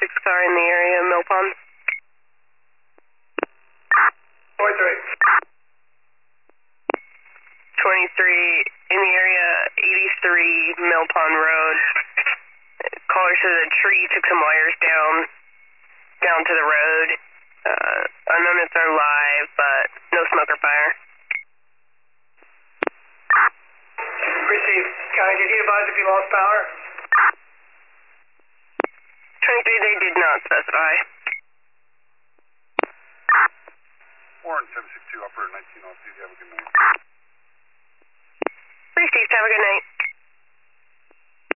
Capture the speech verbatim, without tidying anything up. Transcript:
twenty-six car in the area, Mill Pond. twenty-three. twenty-three in the area, eighty-three Mill Pond Road. Caller says a tree took some wires down, down to the road. Uh, unknown if they're live, but no smoke or fire. Received. County, did he advise if he lost power? twenty-three, they did not specify. Warren seven six two, operator nineteen off duty, have a good night. Received, have a good night.